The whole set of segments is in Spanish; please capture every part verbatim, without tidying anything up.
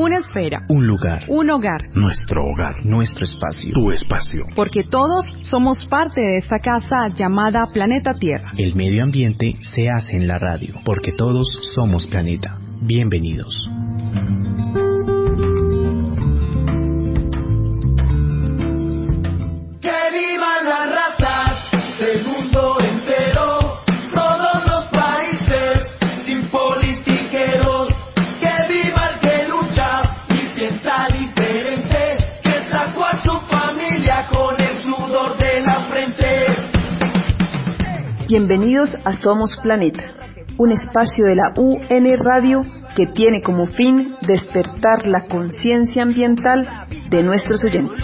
Una esfera. Un lugar. Un hogar. Nuestro hogar. Nuestro espacio. Tu espacio. Porque todos somos parte de esta casa llamada Planeta Tierra. El medio ambiente se hace en la radio. Porque todos somos planeta. Bienvenidos. ¡Que vivan las razas del mundo entero! Todos los países, sin politiqueros. ¡Que viva el que lucha y piensa diferente! ¡Que sacó a su familia con el sudor de la frente! Bienvenidos a Somos Planeta, un espacio de la U N Radio que tiene como fin despertar la conciencia ambiental de nuestros oyentes.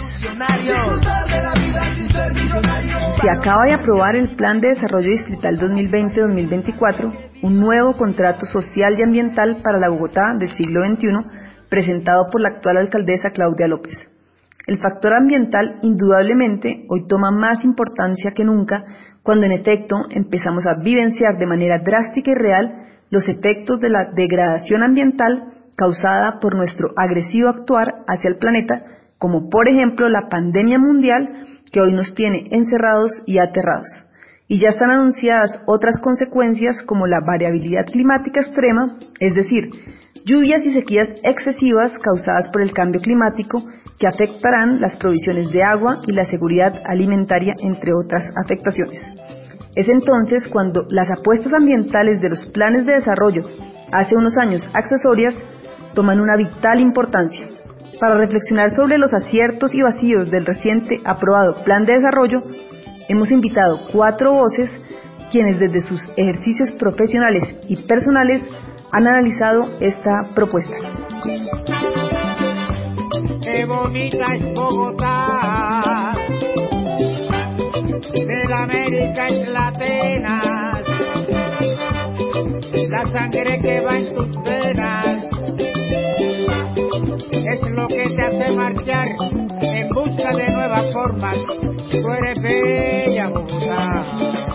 Se acaba de aprobar el Plan de Desarrollo Distrital dos mil veinte a dos mil veinticuatro, un nuevo contrato social y ambiental para la Bogotá del siglo veintiuno, presentado por la actual alcaldesa Claudia López. El factor ambiental indudablemente hoy toma más importancia que nunca cuando en efecto empezamos a vivenciar de manera drástica y real los efectos de la degradación ambiental causada por nuestro agresivo actuar hacia el planeta, como por ejemplo la pandemia mundial que hoy nos tiene encerrados y aterrados. Y ya están anunciadas otras consecuencias como la variabilidad climática extrema, es decir, lluvias y sequías excesivas causadas por el cambio climático que afectarán las provisiones de agua y la seguridad alimentaria, entre otras afectaciones. Es entonces cuando las apuestas ambientales de los planes de desarrollo, hace unos años accesorias, toman una vital importancia. Para reflexionar sobre los aciertos y vacíos del reciente aprobado Plan de Desarrollo, hemos invitado cuatro voces quienes desde sus ejercicios profesionales y personales han analizado esta propuesta. ¡Qué bonita es Bogotá! De la América es la Atenas, la sangre que va en tus venas es lo que te hace marchar en busca de nuevas formas. Tú eres bella, Bogotá.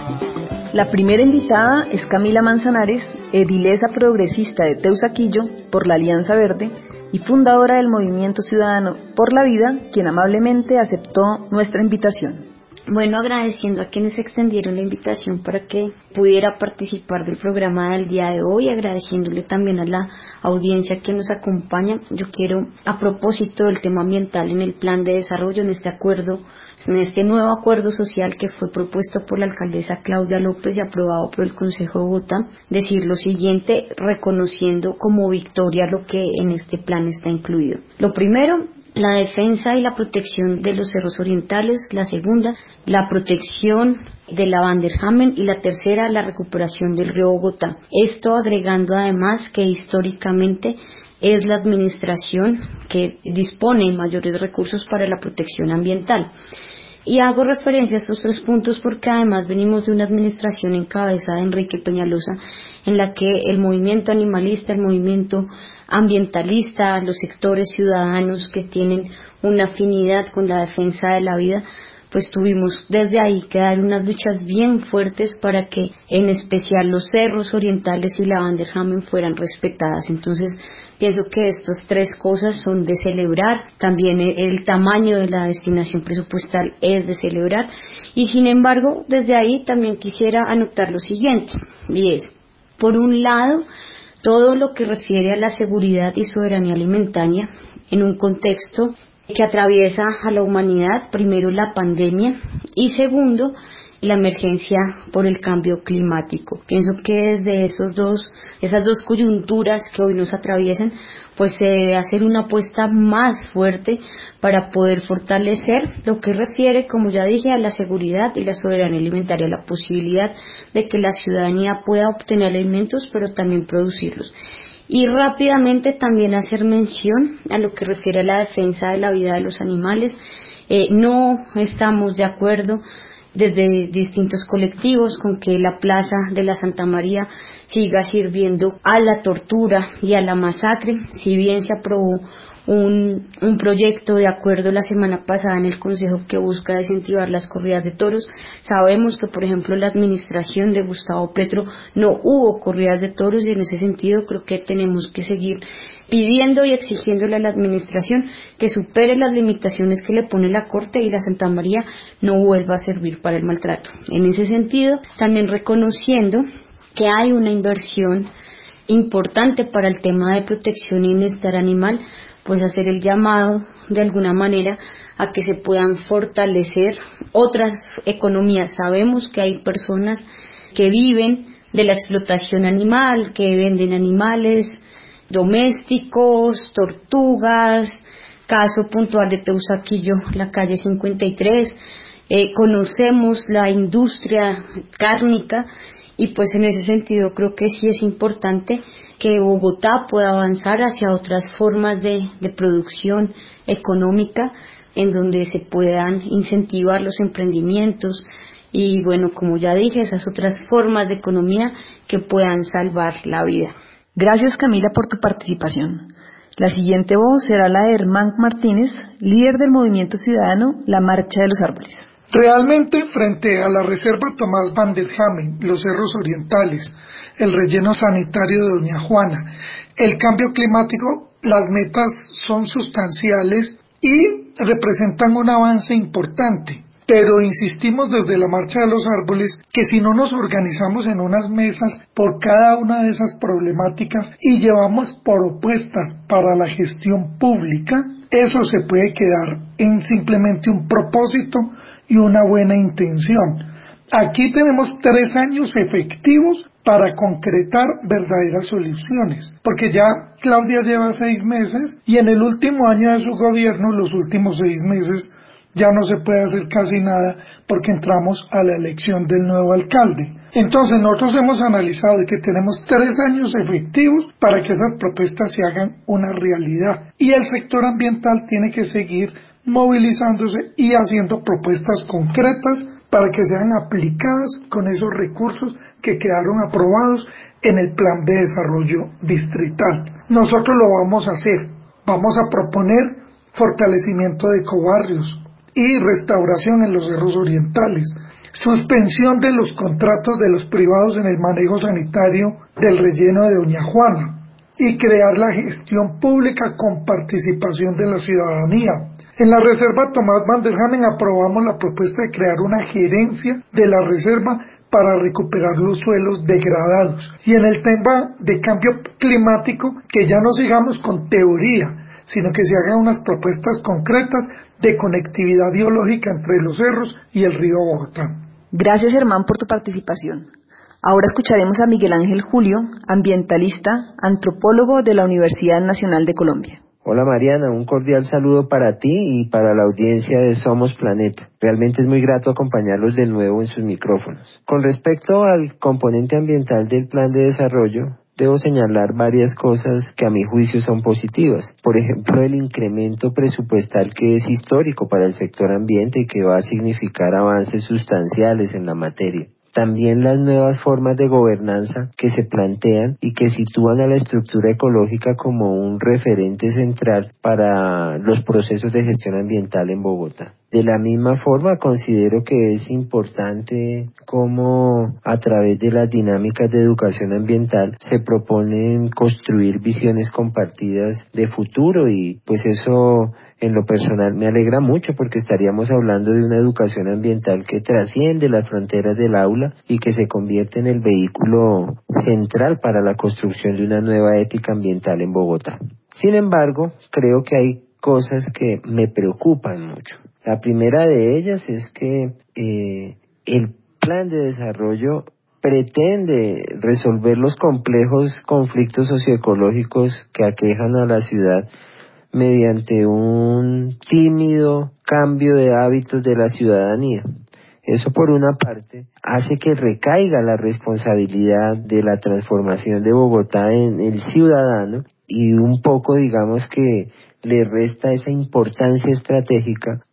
La primera invitada es Camila Manzanares, edilesa progresista de Teusaquillo por la Alianza Verde y fundadora del Movimiento Ciudadano por la Vida, quien amablemente aceptó nuestra invitación. Bueno, agradeciendo a quienes extendieron la invitación para que pudiera participar del programa del día de hoy, agradeciéndole también a la audiencia que nos acompaña. Yo quiero, a propósito del tema ambiental en el plan de desarrollo, en este acuerdo, en este nuevo acuerdo social que fue propuesto por la alcaldesa Claudia López y aprobado por el Consejo de Bogotá, decir lo siguiente, reconociendo como victoria lo que en este plan está incluido. Lo primero, la defensa y la protección de los cerros orientales. La segunda, la protección de la Van der Hamen. Y la tercera, la recuperación del río Bogotá. Esto agregando además que históricamente es la administración que dispone de mayores recursos para la protección ambiental. Y hago referencia a estos tres puntos porque además venimos de una administración encabezada de Enrique Peñalosa, en la que el movimiento animalista, el movimiento ambientalista, los sectores ciudadanos que tienen una afinidad con la defensa de la vida, pues tuvimos desde ahí que dar unas luchas bien fuertes para que en especial los cerros orientales y la Van der Hamen fueran respetadas. Entonces pienso que estas tres cosas son de celebrar, también el tamaño de la destinación presupuestal es de celebrar, y sin embargo desde ahí también quisiera anotar lo siguiente, y es, por un lado, todo lo que refiere a la seguridad y soberanía alimentaria en un contexto que atraviesa a la humanidad, primero la pandemia y segundo la emergencia por el cambio climático. Pienso que desde esos dos, esas dos coyunturas que hoy nos atraviesan, pues se debe hacer una apuesta más fuerte para poder fortalecer lo que refiere, como ya dije, a la seguridad y la soberanía alimentaria, la posibilidad de que la ciudadanía pueda obtener alimentos, pero también producirlos. Y rápidamente también hacer mención a lo que refiere a la defensa de la vida de los animales. Eh, no estamos de acuerdo desde distintos colectivos con que la Plaza de la Santa María siga sirviendo a la tortura y a la masacre. Si bien se aprobó un, un proyecto de acuerdo la semana pasada en el Consejo que busca desincentivar las corridas de toros. Sabemos que, por ejemplo, la administración de Gustavo Petro no hubo corridas de toros, y en ese sentido creo que tenemos que seguir pidiendo y exigiéndole a la administración que supere las limitaciones que le pone la Corte y la Santa María no vuelva a servir para el maltrato. En ese sentido, también reconociendo que hay una inversión importante para el tema de protección y bienestar animal, pues hacer el llamado de alguna manera a que se puedan fortalecer otras economías. Sabemos que hay personas que viven de la explotación animal, que venden animales domésticos, tortugas, caso puntual de Teusaquillo, la calle cincuenta y tres, eh, conocemos la industria cárnica, y pues en ese sentido creo que sí es importante que Bogotá pueda avanzar hacia otras formas de, de producción económica, en donde se puedan incentivar los emprendimientos y, bueno, como ya dije, esas otras formas de economía que puedan salvar la vida. Gracias, Camila, por tu participación. La siguiente voz será la de Herman Martínez, líder del movimiento ciudadano La Marcha de los Árboles. Realmente, frente a la reserva Tomás Van der Hamen, los cerros orientales, el relleno sanitario de Doña Juana, el cambio climático, las metas son sustanciales y representan un avance importante. Pero insistimos desde la Marcha de los Árboles que si no nos organizamos en unas mesas por cada una de esas problemáticas y llevamos propuestas para la gestión pública, eso se puede quedar en simplemente un propósito y una buena intención. Aquí tenemos tres años efectivos para concretar verdaderas soluciones, porque ya Claudia lleva seis meses y en el último año de su gobierno, los últimos seis meses, ya no se puede hacer casi nada porque entramos a la elección del nuevo alcalde. Entonces nosotros hemos analizado que tenemos tres años efectivos para que esas propuestas se hagan una realidad, y el sector ambiental tiene que seguir movilizándose y haciendo propuestas concretas para que sean aplicadas con esos recursos que quedaron aprobados en el Plan de Desarrollo Distrital. Nosotros lo vamos a hacer, vamos a proponer fortalecimiento de ecobarrios y restauración en los cerros orientales, suspensión de los contratos de los privados en el manejo sanitario del relleno de Doña Juana y crear la gestión pública con participación de la ciudadanía. En la reserva Tomás Van der Hamen aprobamos la propuesta de crear una gerencia de la reserva para recuperar los suelos degradados. Y en el tema de cambio climático, que ya no sigamos con teoría, sino que se hagan unas propuestas concretas de conectividad biológica entre los cerros y el río Bogotá. Gracias, Germán, por tu participación. Ahora escucharemos a Miguel Ángel Julio, ambientalista, antropólogo de la Universidad Nacional de Colombia. Hola Mariana, un cordial saludo para ti y para la audiencia de Somos Planeta. Realmente es muy grato acompañarlos de nuevo en sus micrófonos. Con respecto al componente ambiental del Plan de Desarrollo, debo señalar varias cosas que a mi juicio son positivas. Por ejemplo, el incremento presupuestal que es histórico para el sector ambiente y que va a significar avances sustanciales en la materia. También las nuevas formas de gobernanza que se plantean y que sitúan a la estructura ecológica como un referente central para los procesos de gestión ambiental en Bogotá. De la misma forma, considero que es importante cómo a través de las dinámicas de educación ambiental se proponen construir visiones compartidas de futuro, y pues eso en lo personal me alegra mucho porque estaríamos hablando de una educación ambiental que trasciende las fronteras del aula y que se convierte en el vehículo central para la construcción de una nueva ética ambiental en Bogotá. Sin embargo, creo que hay cosas que me preocupan mucho. La primera de ellas es que eh, el plan de desarrollo pretende resolver los complejos conflictos socioecológicos que aquejan a la ciudad mediante un tímido cambio de hábitos de la ciudadanía. Eso, por una parte, hace que recaiga la responsabilidad de la transformación de Bogotá en el ciudadano, y un poco, digamos, que le resta esa importancia estratégica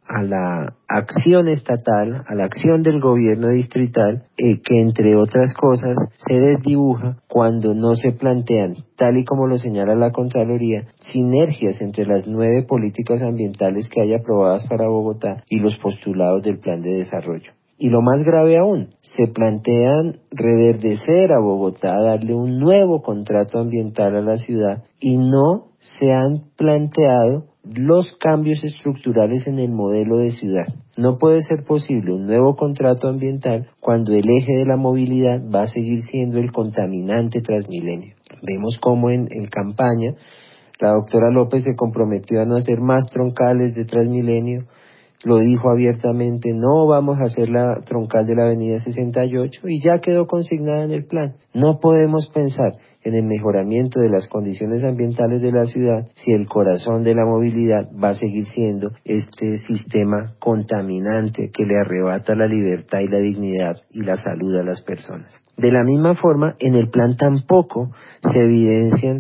a la acción estatal, a la acción del gobierno distrital, eh, que entre otras cosas se desdibuja cuando no se plantean, tal y como lo señala la Contraloría, sinergias entre las nueve políticas ambientales que hay aprobadas para Bogotá y los postulados del plan de desarrollo. Y lo más grave aún, se plantean reverdecer a Bogotá, darle un nuevo contrato ambiental a la ciudad y no se han planteado los cambios estructurales en el modelo de ciudad. No puede ser posible un nuevo contrato ambiental cuando el eje de la movilidad va a seguir siendo el contaminante Transmilenio. Vemos cómo en, en campaña la doctora López se comprometió a no hacer más troncales de Transmilenio, lo dijo abiertamente, no vamos a hacer la troncal de la avenida sesenta y ocho y ya quedó consignada en el plan. No podemos pensar en el mejoramiento de las condiciones ambientales de la ciudad si el corazón de la movilidad va a seguir siendo este sistema contaminante que le arrebata la libertad y la dignidad y la salud a las personas. De la misma forma, en el plan tampoco se evidencian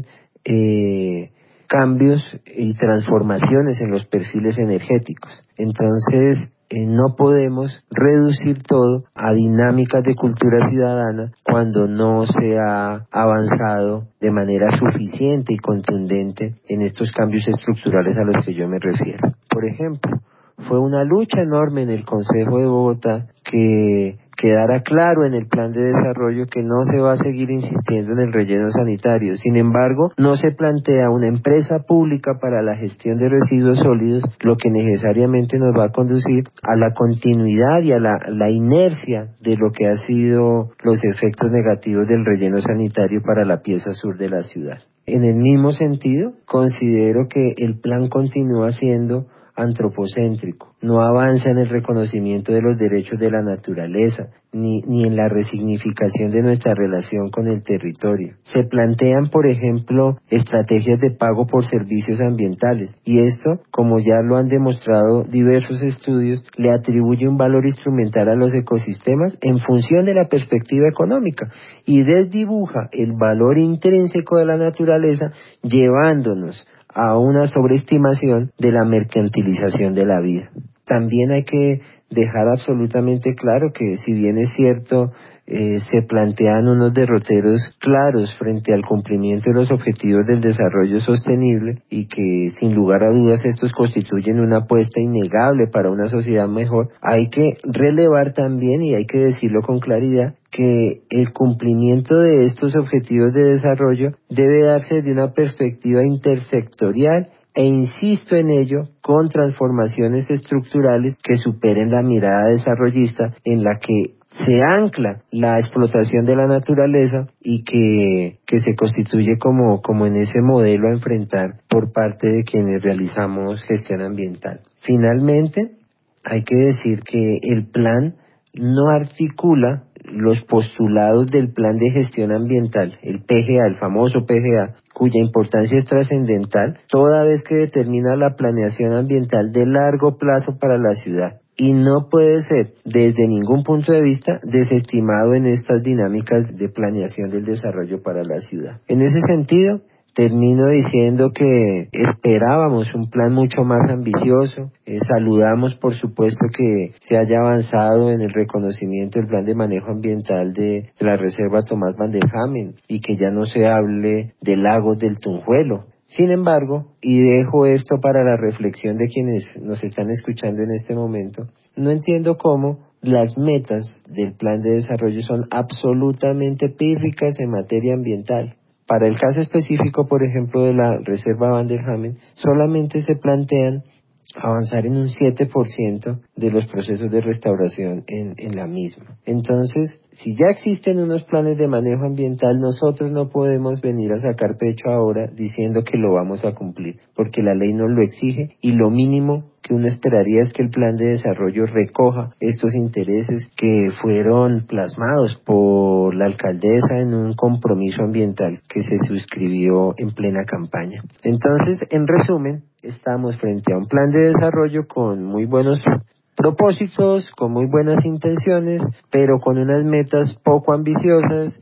eh, cambios y transformaciones en los perfiles energéticos. Entonces, eh, no podemos reducir todo a dinámicas de cultura ciudadana cuando no se ha avanzado de manera suficiente y contundente en estos cambios estructurales a los que yo me refiero. Por ejemplo, fue una lucha enorme en el Consejo de Bogotá que quedara claro en el plan de desarrollo que no se va a seguir insistiendo en el relleno sanitario. Sin embargo, no se plantea una empresa pública para la gestión de residuos sólidos, lo que necesariamente nos va a conducir a la continuidad y a la, la inercia de lo que han sido los efectos negativos del relleno sanitario para la pieza sur de la ciudad. En el mismo sentido, considero que el plan continúa siendo antropocéntrico, no avanza en el reconocimiento de los derechos de la naturaleza, ni, ni en la resignificación de nuestra relación con el territorio. Se plantean, por ejemplo, estrategias de pago por servicios ambientales, y esto, como ya lo han demostrado diversos estudios, le atribuye un valor instrumental a los ecosistemas en función de la perspectiva económica, y desdibuja el valor intrínseco de la naturaleza, llevándonos a una sobreestimación de la mercantilización de la vida. También hay que dejar absolutamente claro que, si bien es cierto, eh, se plantean unos derroteros claros frente al cumplimiento de los objetivos del desarrollo sostenible y que sin lugar a dudas estos constituyen una apuesta innegable para una sociedad mejor, hay que relevar también, y hay que decirlo con claridad, que el cumplimiento de estos objetivos de desarrollo debe darse de una perspectiva intersectorial e insisto en ello, con transformaciones estructurales que superen la mirada desarrollista en la que se ancla la explotación de la naturaleza y que, que se constituye como, como en ese modelo a enfrentar por parte de quienes realizamos gestión ambiental. Finalmente, hay que decir que el plan no articula los postulados del plan de gestión ambiental, el P G A, el famoso P G A, cuya importancia es trascendental, toda vez que determina la planeación ambiental de largo plazo para la ciudad, y no puede ser, desde ningún punto de vista, desestimado en estas dinámicas de planeación del desarrollo para la ciudad. En ese sentido, termino diciendo que esperábamos un plan mucho más ambicioso. Eh, saludamos, por supuesto, que se haya avanzado en el reconocimiento del plan de manejo ambiental de, de la Reserva Tomás Van der Hamen y que ya no se hable de lagos del Tunjuelo. Sin embargo, y dejo esto para la reflexión de quienes nos están escuchando en este momento, no entiendo cómo las metas del plan de desarrollo son absolutamente pírricas en materia ambiental. Para el caso específico, por ejemplo, de la Reserva Van der Hamen, solamente se plantean avanzar en un siete por ciento de los procesos de restauración en, en la misma. Entonces, si ya existen unos planes de manejo ambiental, nosotros no podemos venir a sacar pecho ahora diciendo que lo vamos a cumplir, porque la ley nos lo exige y lo mínimo que uno esperaría es que el plan de desarrollo recoja estos intereses que fueron plasmados por la alcaldesa en un compromiso ambiental que se suscribió en plena campaña. Entonces, en resumen, estamos frente a un plan de desarrollo con muy buenos propósitos, con muy buenas intenciones, pero con unas metas poco ambiciosas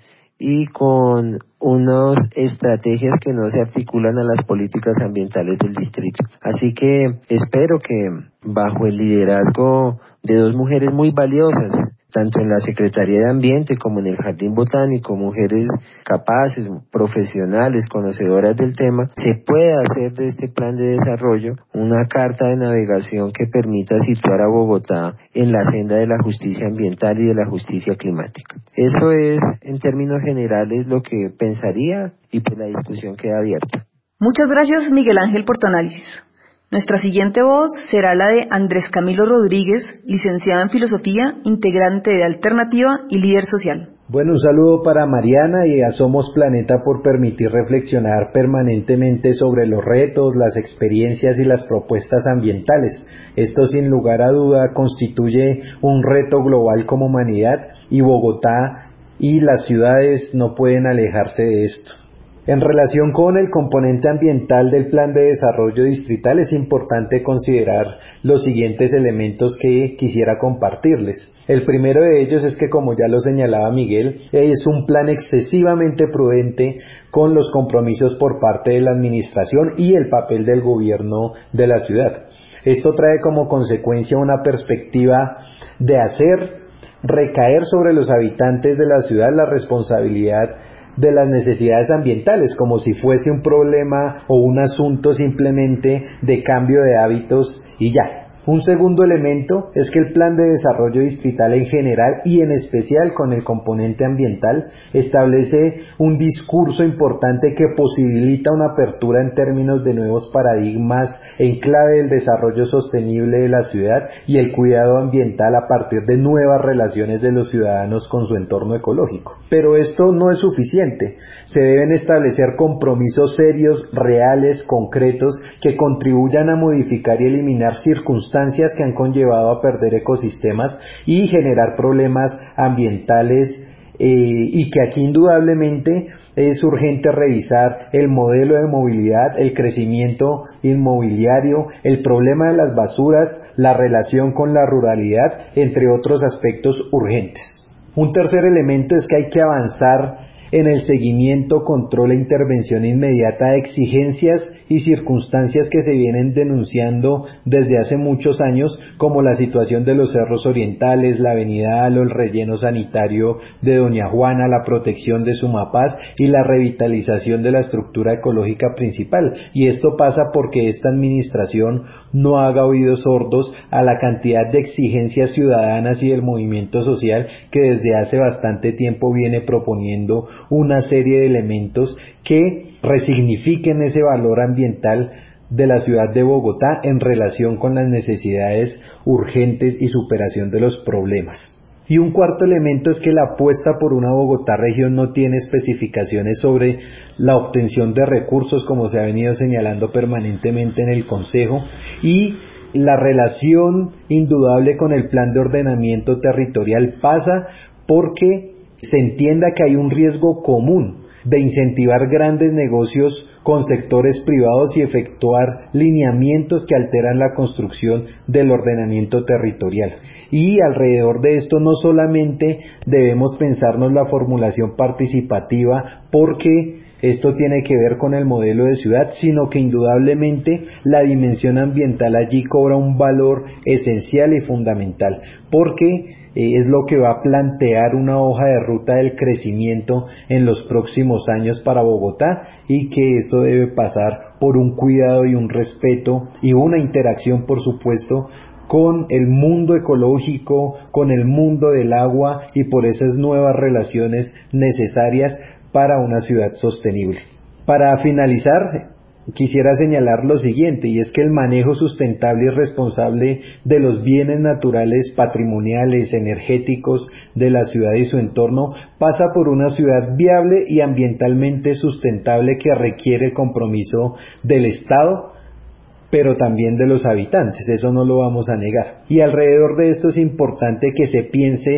y con unas estrategias que no se articulan a las políticas ambientales del distrito. Así que espero que bajo el liderazgo de dos mujeres muy valiosas, tanto en la Secretaría de Ambiente como en el Jardín Botánico, mujeres capaces, profesionales, conocedoras del tema, se pueda hacer de este plan de desarrollo una carta de navegación que permita situar a Bogotá en la senda de la justicia ambiental y de la justicia climática. Eso es, en términos generales, lo que pensaría, y pues la discusión queda abierta. Muchas gracias, Miguel Ángel, por tu análisis. Nuestra siguiente voz será la de Andrés Camilo Rodríguez, licenciado en Filosofía, integrante de Alternativa y líder social. Bueno, un saludo para Mariana y a Somos Planeta por permitir reflexionar permanentemente sobre los retos, las experiencias y las propuestas ambientales. Esto sin lugar a duda constituye un reto global como humanidad y Bogotá y las ciudades no pueden alejarse de esto. En relación con el componente ambiental del Plan de Desarrollo Distrital es importante considerar los siguientes elementos que quisiera compartirles. El primero de ellos es que, como ya lo señalaba Miguel, es un plan excesivamente prudente con los compromisos por parte de la administración y el papel del gobierno de la ciudad. Esto trae como consecuencia una perspectiva de hacer recaer sobre los habitantes de la ciudad la responsabilidad de las necesidades ambientales, como si fuese un problema o un asunto simplemente de cambio de hábitos y ya. Un segundo elemento es que el plan de desarrollo distrital en general y en especial con el componente ambiental establece un discurso importante que posibilita una apertura en términos de nuevos paradigmas en clave del desarrollo sostenible de la ciudad y el cuidado ambiental a partir de nuevas relaciones de los ciudadanos con su entorno ecológico. Pero esto no es suficiente. Se deben establecer compromisos serios, reales, concretos, que contribuyan a modificar y eliminar circunstancias que han conllevado a perder ecosistemas y generar problemas ambientales eh, y que aquí indudablemente es urgente revisar el modelo de movilidad, el crecimiento inmobiliario, el problema de las basuras, la relación con la ruralidad, entre otros aspectos urgentes. Un tercer elemento es que hay que avanzar en el seguimiento, control e intervención inmediata de exigencias y circunstancias que se vienen denunciando desde hace muchos años, como la situación de los cerros orientales, la avenida Alo, el relleno sanitario de Doña Juana, la protección de Sumapaz y la revitalización de la estructura ecológica principal. Y esto pasa porque esta administración no haga oídos sordos a la cantidad de exigencias ciudadanas y del movimiento social que desde hace bastante tiempo viene proponiendo una serie de elementos que resignifiquen ese valor ambiental de la ciudad de Bogotá en relación con las necesidades urgentes y superación de los problemas. Y un cuarto elemento es que la apuesta por una Bogotá región no tiene especificaciones sobre la obtención de recursos, como se ha venido señalando permanentemente en el Consejo, y la relación indudable con el plan de ordenamiento territorial pasa porque se entienda que hay un riesgo común de incentivar grandes negocios con sectores privados y efectuar lineamientos que alteran la construcción del ordenamiento territorial. Y alrededor de esto no solamente debemos pensarnos la formulación participativa, porque esto tiene que ver con el modelo de ciudad, sino que indudablemente la dimensión ambiental allí cobra un valor esencial y fundamental, porque eh, es lo que va a plantear una hoja de ruta del crecimiento en los próximos años para Bogotá, y que esto debe pasar por un cuidado y un respeto y una interacción, por supuesto, con el mundo ecológico, con el mundo del agua y por esas nuevas relaciones necesarias para una ciudad sostenible. Para finalizar, quisiera señalar lo siguiente, y es que el manejo sustentable y responsable de los bienes naturales, patrimoniales, energéticos de la ciudad y su entorno pasa por una ciudad viable y ambientalmente sustentable que requiere el compromiso del Estado, pero también de los habitantes, eso no lo vamos a negar. Y alrededor de esto es importante que se piense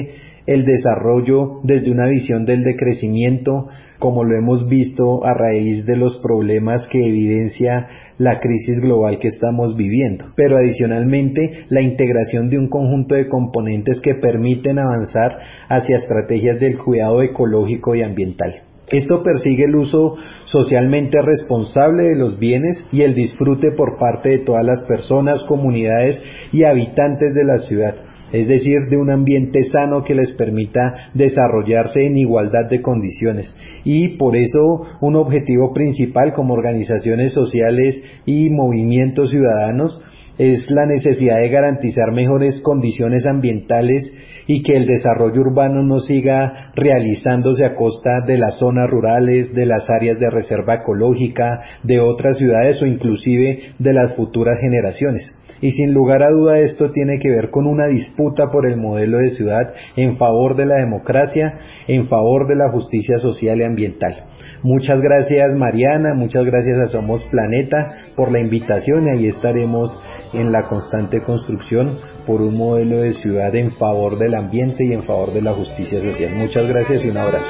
el desarrollo desde una visión del decrecimiento, como lo hemos visto a raíz de los problemas que evidencia la crisis global que estamos viviendo, pero adicionalmente la integración de un conjunto de componentes que permiten avanzar hacia estrategias del cuidado ecológico y ambiental. Esto persigue el uso socialmente responsable de los bienes y el disfrute por parte de todas las personas, comunidades y habitantes de la ciudad, es decir, de un ambiente sano que les permita desarrollarse en igualdad de condiciones. Y por eso un objetivo principal como organizaciones sociales y movimientos ciudadanos es la necesidad de garantizar mejores condiciones ambientales y que el desarrollo urbano no siga realizándose a costa de las zonas rurales, de las áreas de reserva ecológica, de otras ciudades o inclusive de las futuras generaciones. Y sin lugar a duda esto tiene que ver con una disputa por el modelo de ciudad en favor de la democracia, en favor de la justicia social y ambiental. Muchas gracias Mariana, muchas gracias a Somos Planeta por la invitación, y ahí estaremos en la constante construcción por un modelo de ciudad en favor del ambiente y en favor de la justicia social. Muchas gracias y un abrazo.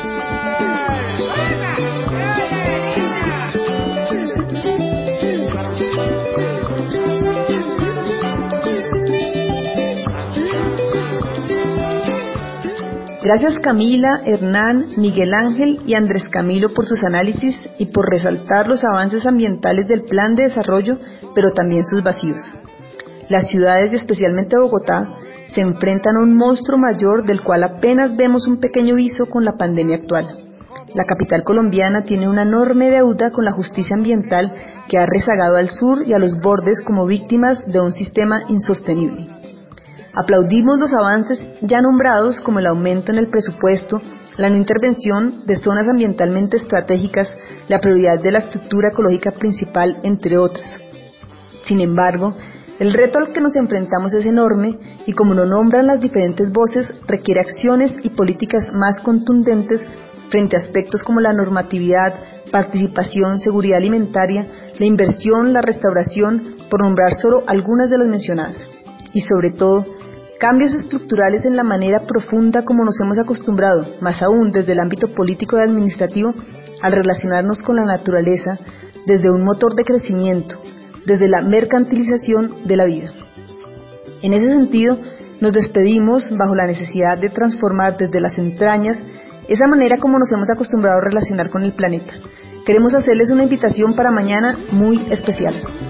Gracias Camila, Hernán, Miguel Ángel y Andrés Camilo por sus análisis y por resaltar los avances ambientales del plan de desarrollo, pero también sus vacíos. Las ciudades, y especialmente Bogotá, se enfrentan a un monstruo mayor del cual apenas vemos un pequeño viso con la pandemia actual. La capital colombiana tiene una enorme deuda con la justicia ambiental que ha rezagado al sur y a los bordes como víctimas de un sistema insostenible. Aplaudimos los avances ya nombrados como el aumento en el presupuesto, la no intervención de zonas ambientalmente estratégicas, la prioridad de la estructura ecológica principal, entre otras. Sin embargo, el reto al que nos enfrentamos es enorme y, como lo nombran las diferentes voces, requiere acciones y políticas más contundentes frente a aspectos como la normatividad, participación, seguridad alimentaria, la inversión, la restauración, por nombrar solo algunas de las mencionadas. Y sobre todo, cambios estructurales en la manera profunda como nos hemos acostumbrado, más aún desde el ámbito político y administrativo, al relacionarnos con la naturaleza desde un motor de crecimiento, desde la mercantilización de la vida. En ese sentido, nos despedimos bajo la necesidad de transformar desde las entrañas esa manera como nos hemos acostumbrado a relacionar con el planeta. Queremos hacerles una invitación para mañana muy especial.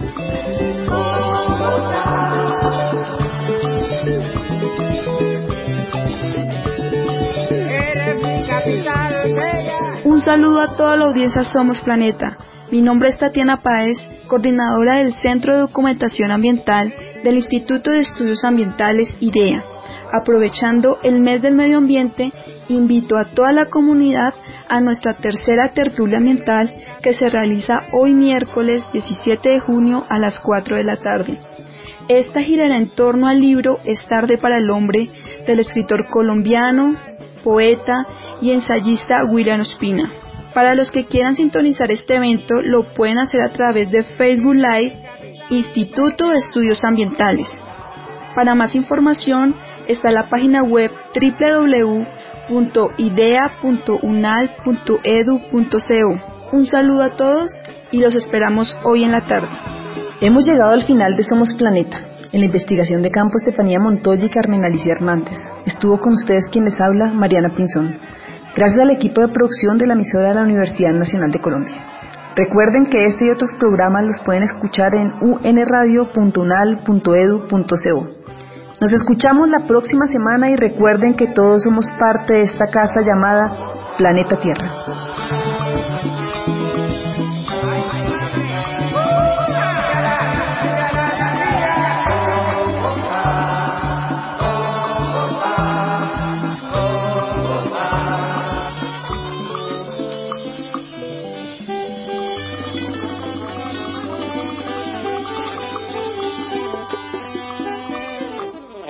Un saludo a toda la audiencia Somos Planeta. Mi nombre es Tatiana Páez, coordinadora del Centro de Documentación Ambiental del Instituto de Estudios Ambientales IDEA. Aprovechando el mes del medio ambiente, invito a toda la comunidad a nuestra tercera tertulia ambiental que se realiza hoy miércoles diecisiete de junio a las cuatro de la tarde. Esta girará en torno al libro Es tarde para el hombre del escritor colombiano, poeta y ensayista William Ospina. Para los que quieran sintonizar este evento, lo pueden hacer a través de Facebook Live Instituto de Estudios Ambientales. Para más información está la página web doble u doble u doble u punto idea punto unal punto edu punto co. Un saludo a todos y los esperamos hoy en la tarde. Hemos llegado al final de Somos Planeta. En la investigación de campo, Estefanía Montoya y Carmen Alicia Hernández. Estuvo con ustedes quien les habla, Mariana Pinzón. Gracias al equipo de producción de la emisora de la Universidad Nacional de Colombia. Recuerden que este y otros programas los pueden escuchar en u n radio punto unal punto edu punto co. Nos escuchamos la próxima semana y recuerden que todos somos parte de esta casa llamada Planeta Tierra.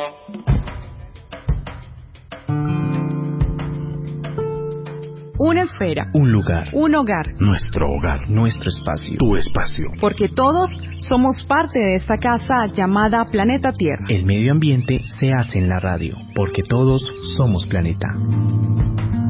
Un esfera. Un lugar. Un hogar. Nuestro hogar. Nuestro espacio. Tu espacio. Porque todos somos parte de esta casa llamada Planeta Tierra. El medio ambiente se hace en la radio, porque todos somos planeta.